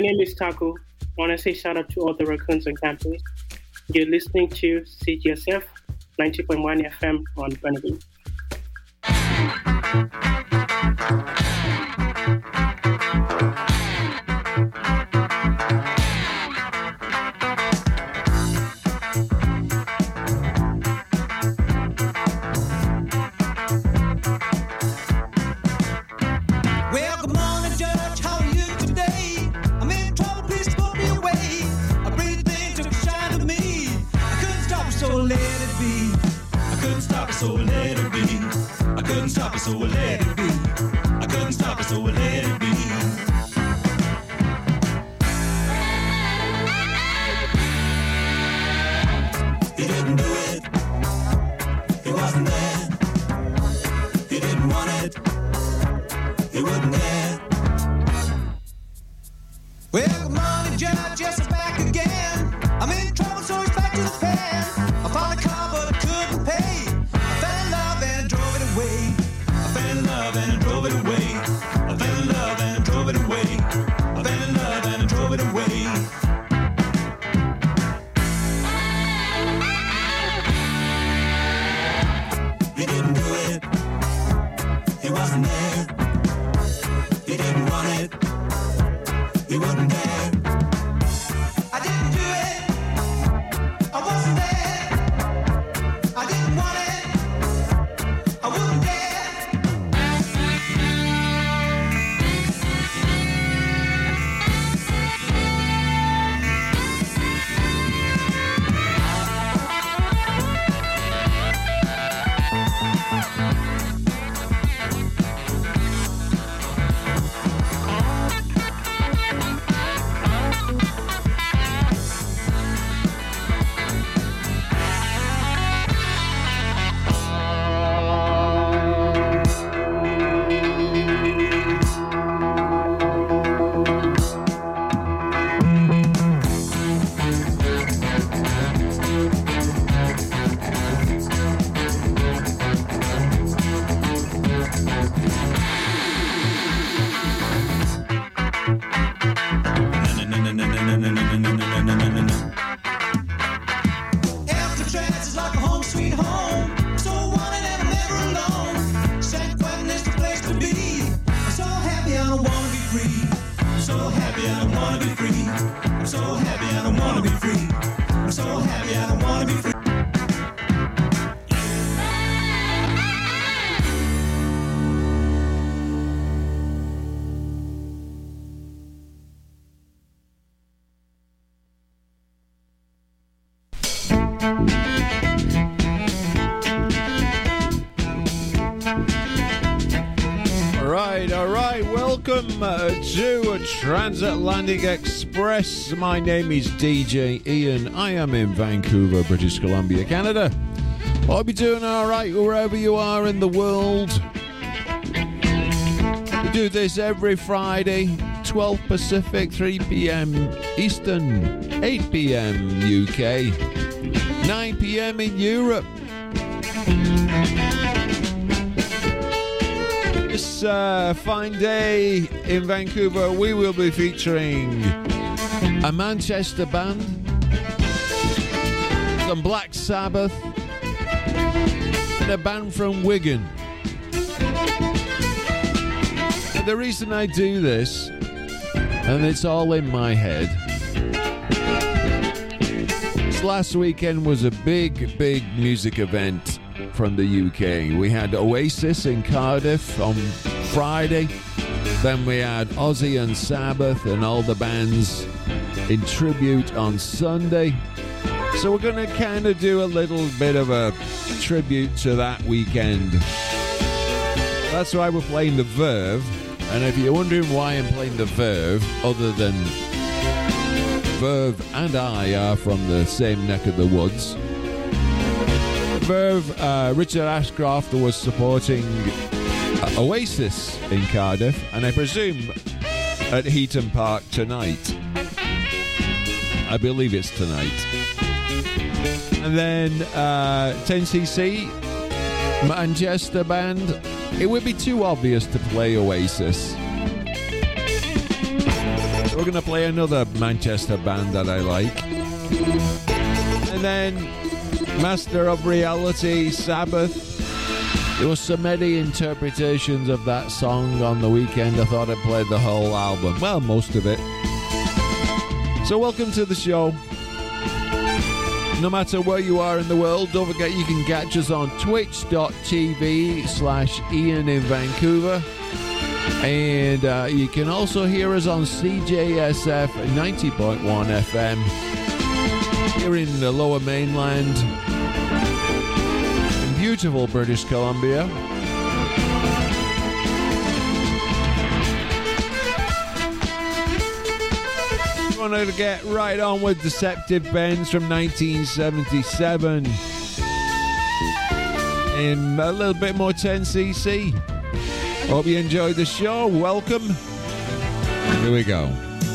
name is Taco. I want to say shout out to all the raccoons on campus. You're listening to CGSF 90.1 FM on Burnaby. So I let it be. I couldn't stop it, so I let it be. I couldn't stop it, so I let it be. He didn't do it. He wasn't there. He didn't want it. He wouldn't care. Well, good morning, Judge. Yes, I'm back again. I'm in trouble, so it's back to the pen. I found a car, but I couldn't pay. I fell in love and I drove it away. I fell in love and I drove it away. I fell in love and I drove it away. I fell in love and I drove it away. He didn't do it. He wasn't there. He didn't want it. He wouldn't dare. I didn't do it. I wasn't there. I didn't want it. I wouldn't dare. Alcatraz is like a home sweet home. So wanted and I'm never alone. San Quentin is the place to be. I'm so happy I don't wanna be free. I'm so happy I don't wanna be free. I'm so happy I don't wanna be free. I'm so happy I don't wanna be free. All right. Welcome to Transatlantic Express. My name is DJ Ian. I am in Vancouver, British Columbia, Canada. I'll be doing all right wherever you are in the world. We do this every Friday, 12 Pacific, 3 p.m. Eastern, 8 p.m. UK, 9 p.m. in Europe. This fine day in Vancouver, we will be featuring a Manchester band, some Black Sabbath, and a band from Wigan. And the reason I do this, and it's all in my head, this last weekend was a big music event from the UK. We had Oasis in Cardiff on Friday. Then we had Ozzy and Sabbath and all the bands in tribute on Sunday. So we're going to kind of do a little bit of a tribute to that weekend. That's why we're playing the Verve. And if you're wondering why I'm playing the Verve, other than Verve and I are from the same neck of the woods, Verve, Richard Ashcroft was supporting Oasis in Cardiff, and I presume at Heaton Park tonight. I believe it's tonight. And then 10cc, Manchester band. It would be too obvious to play Oasis. We're going to play another Manchester band that I like. And then Master of Reality, Sabbath. There were so many interpretations of that song on the weekend, I thought I'd play the whole album. Well, most of it. So welcome to the show. No matter where you are in the world, don't forget you can catch us on twitch.tv/Ian in Vancouver. And you can also hear us on CJSF 90.1 FM here in the Lower Mainland in beautiful British Columbia. Wanted to get right on with Deceptive Bends from 1977 and a little bit more 10cc. Hope you enjoyed the show. Welcome. Here we go.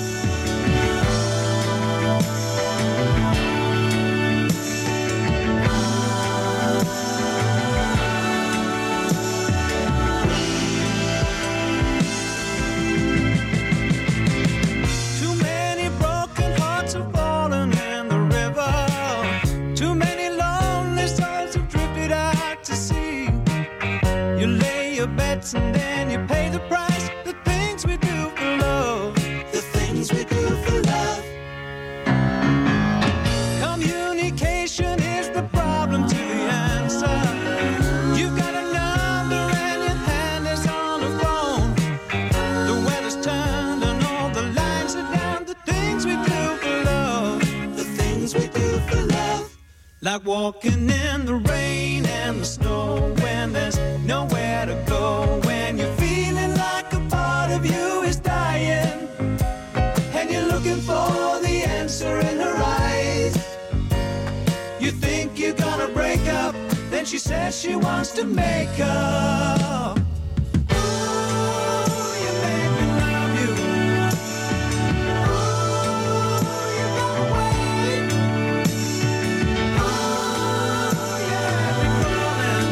And then you pay the price. The things we do for love. The things we do for love. Communication is the problem to the answer. You've got a number and your hand is on the phone. The weather's turned and all the lines are down. The things we do for love. The things we do for love. Like walking in the rain and the snow when there's nowhere to go, when you're feeling like a part of you is dying and you're looking for the answer in her eyes. You think you're gonna break up, then she says she wants to make up. Ooh, you made me love you. Ooh, you got away. Ooh, you had me crawling.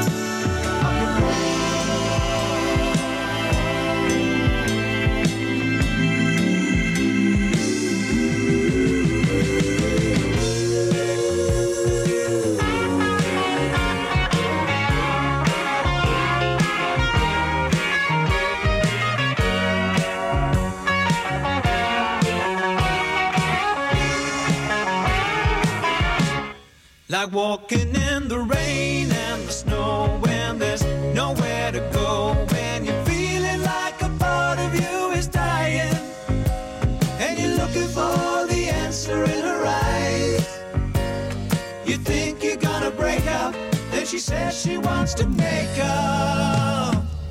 Like walking in the rain and the snow when there's nowhere to go, when you're feeling like a part of you is dying and you're looking for the answer in her eyes. You think you're gonna break up, then she says she wants to make up.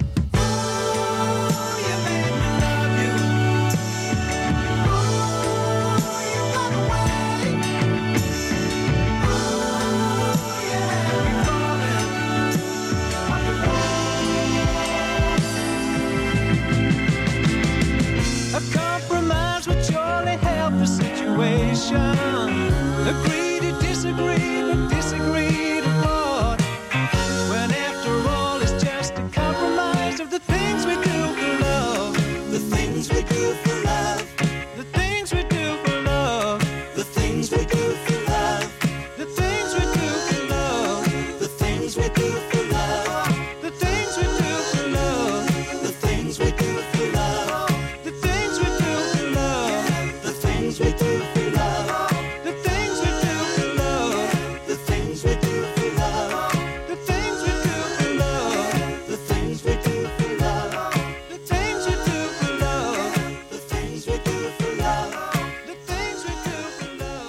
A compromise would surely help the situation. Agree to disagree, but disagree to part. When after all it's just a compromise of the things we do for love. The things we do for love. The things we do for love. The things we do for love. The things we do for love. The things we do for love. The things we do for love. The things we do for love. The things we do for love. The things we do for love. The things we do for love. The things we do for love. The things we do for love. The things we do for love. The things we do for love. The things we do for love. The things we do for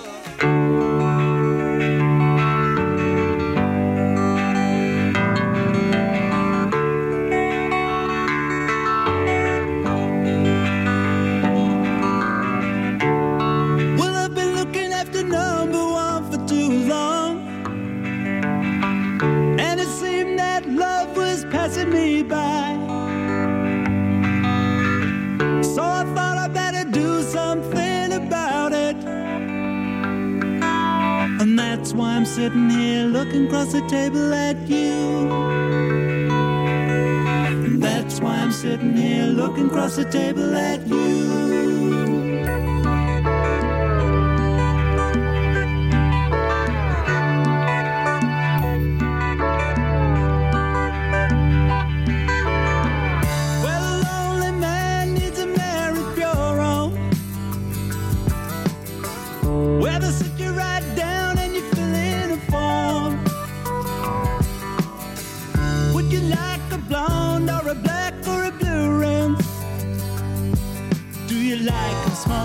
Well, I've been looking after number one for too long, and it seemed that love was passing me by. So I thought I better do something about it, and that's why I'm sitting here looking across the table at you. And that's why I'm sitting here looking across the table at you.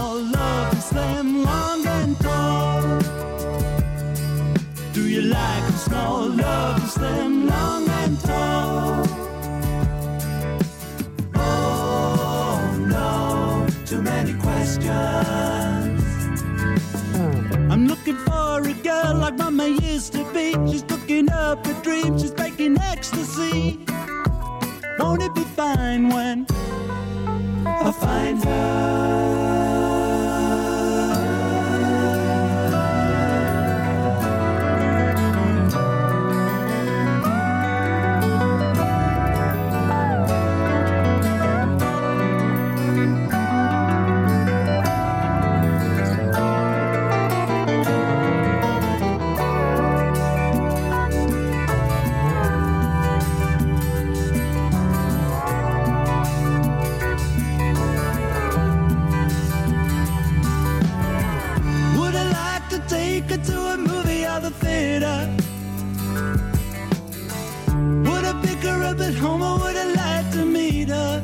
small, love 'em slim, long and tall? Do you like 'em small, love 'em slim, long and tall? Oh no, too many questions. I'm looking for a girl like Mama used to be. She's cooking up a dream, she's baking ecstasy. Won't it be fine when I find her? To a movie or the theater. Would I pick her up at home or would I like to meet her?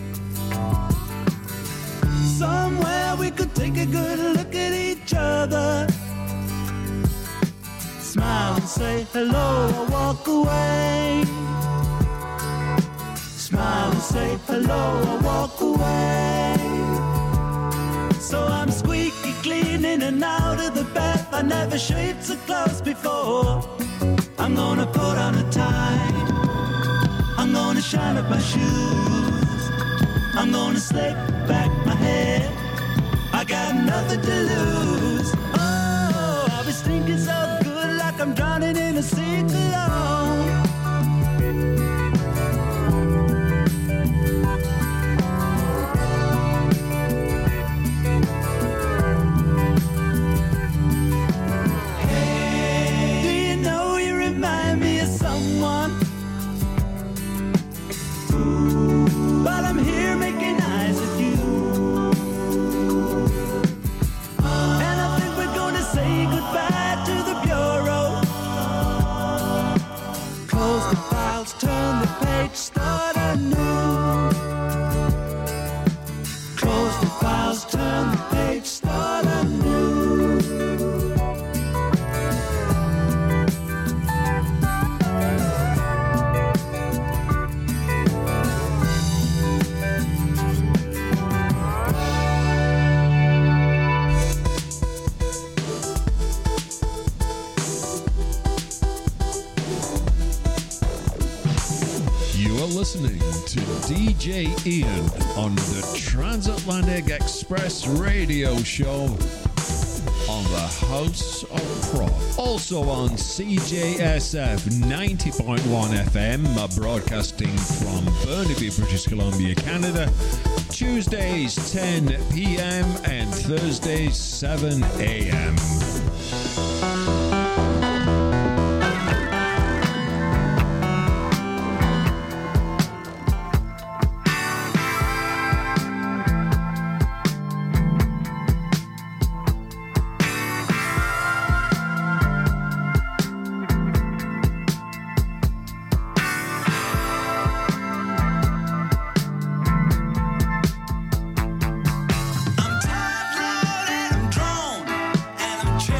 Somewhere we could take a good look at each other. Smile and say hello or walk away. Smile and say hello or walk away. So I'm squeaky clean in and out of the bath. I never shaved so close before. I'm gonna put on a tie. I'm gonna shine up my shoes. I'm gonna slick back my hair. I got nothing to lose. Oh, I'll be stinking so good like I'm drowning in a sea cologne. But I'm here making eyes at you. And I think we're gonna say goodbye to the bureau. Close the files, turn the page, start anew. Close the files, turn the page, start anew. Listening to DJ Ian on the Transatlantic Express radio show on the House of Prog. Also on CJSF 90.1 FM, broadcasting from Burnaby, British Columbia, Canada. Tuesdays 10 p.m. and Thursdays 7 a.m. I'm tired, loud, and I'm drawn, and I'm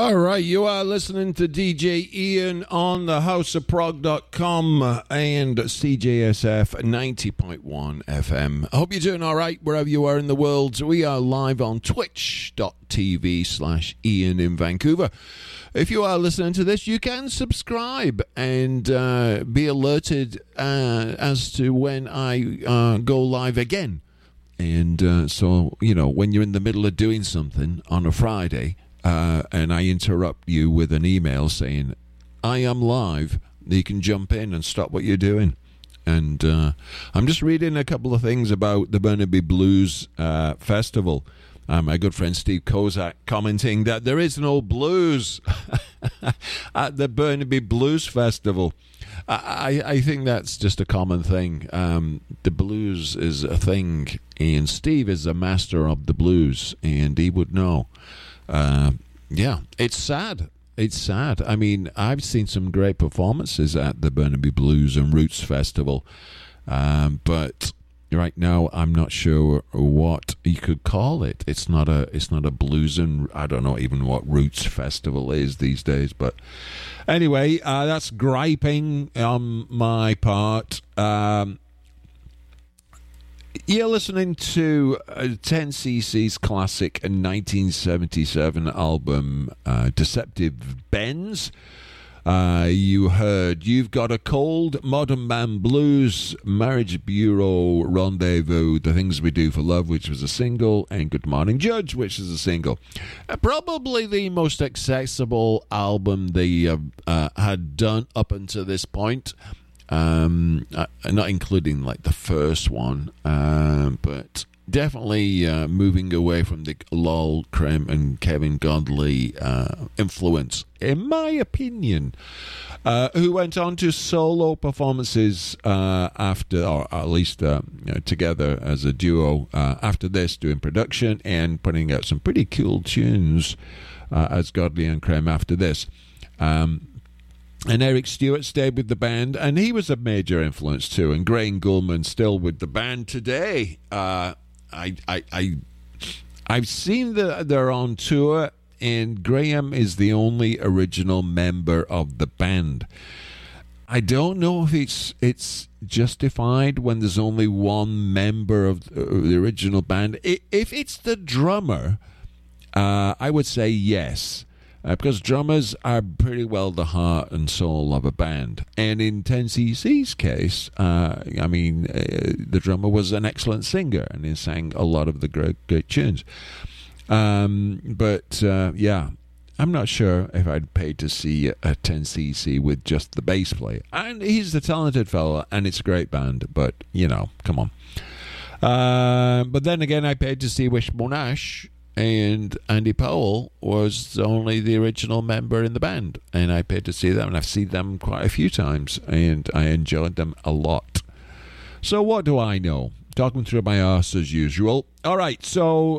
All right, you are listening to DJ Ian on the houseofprog.com and CJSF 90.1 FM. I hope you're doing all right wherever you are in the world. We are live on twitch.tv/Ian in Vancouver. If you are listening to this, you can subscribe and be alerted as to when I go live again. And so, you know, when you're in the middle of doing something on a Friday, and I interrupt you with an email saying, I am live, you can jump in and stop what you're doing. And I'm just reading a couple of things about the Burnaby Blues Festival. My good friend Steve Kozak commenting that there is no blues at the Burnaby Blues Festival. I think that's just a common thing. The blues is a thing, and Steve is a master of the blues, and he would know. Yeah, it's sad. It's sad. I mean, I've seen some great performances at the Burnaby Blues and Roots Festival, but right now I'm not sure what you could call it. It's not a blues, and I don't know even what Roots Festival is these days. But anyway, that's griping on my part. You're listening to 10cc's classic 1977 album, Deceptive Bends. You heard You've Got a Cold, Modern Man Blues, Marriage Bureau Rendezvous, The Things We Do for Love, which was a single, and Good Morning Judge, which is a single. Probably the most accessible album they had done up until this point. Not including like the first one, but definitely moving away from the Lol Creme and Kevin Godley influence, in my opinion. Who went on to solo performances after, or at least together as a duo after this, doing production and putting out some pretty cool tunes as Godley and Creme after this. And Eric Stewart stayed with the band, and he was a major influence too. And Graham Gulman still with the band today. I've seen they're on tour, and Graham is the only original member of the band. I don't know if it's justified when there's only one member of the original band. If it's the drummer, I would say yes. Because drummers are pretty well the heart and soul of a band. And in 10cc's case, the drummer was an excellent singer, and he sang a lot of the great tunes. But I'm not sure if I'd pay to see a 10cc with just the bass player. And he's a talented fella, and it's a great band, but, you know, come on. But then again, I paid to see Wish Monash, and Andy Powell was only the original member in the band, and I paid to see them, and I've seen them quite a few times, and I enjoyed them a lot. So what do I know? Talking through my arse as usual. All right, so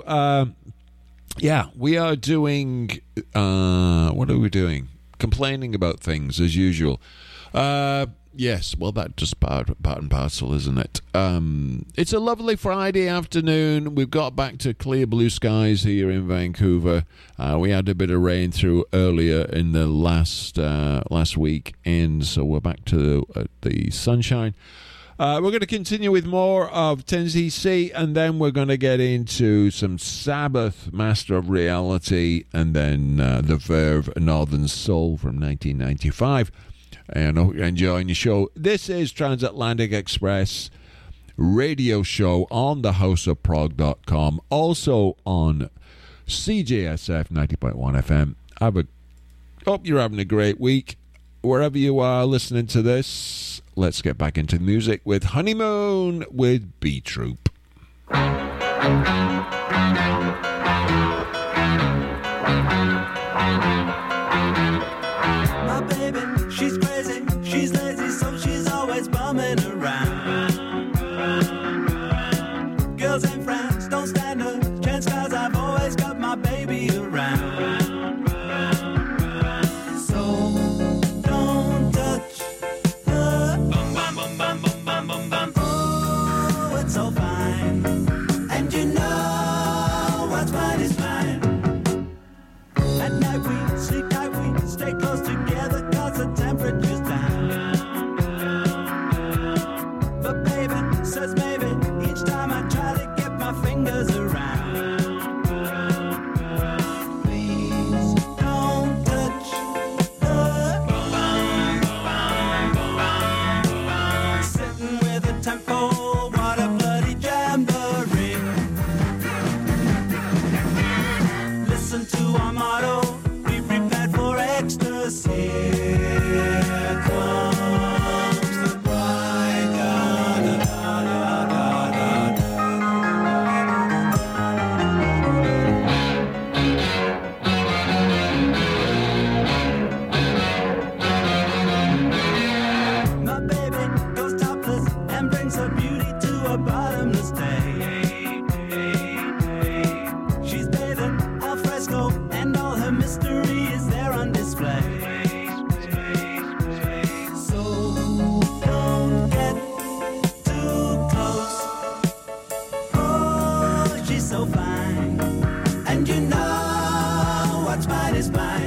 we are doing what are we doing? Complaining about things as usual. Yes, well, that's just part and parcel, isn't it? It's a lovely Friday afternoon. We've got back to clear blue skies here in Vancouver. We had a bit of rain through earlier in the last week, and so we're back to the sunshine. We're going to continue with more of 10cc, and then we're going to get into some Sabbath, Master of Reality, and then The Verve, Northern Soul from 1995. And I hope you're enjoying the show. This is Transatlantic Express radio show on thehouseofprog.com, also on CJSF 90.1 FM. Hope you're having a great week. Wherever you are listening to this, let's get back into music with Honeymoon with B Troop. My baby, she's crazy, she's lazy, so she's always bumming around. Girls and friends don't stand a chance, 'cause I've always got my baby around. So don't touch her. Oh, it's so fine, and you know what's mine is mine. At night we mystery is there on display. So don't get too close. Oh, she's so fine. And you know what's mine is mine.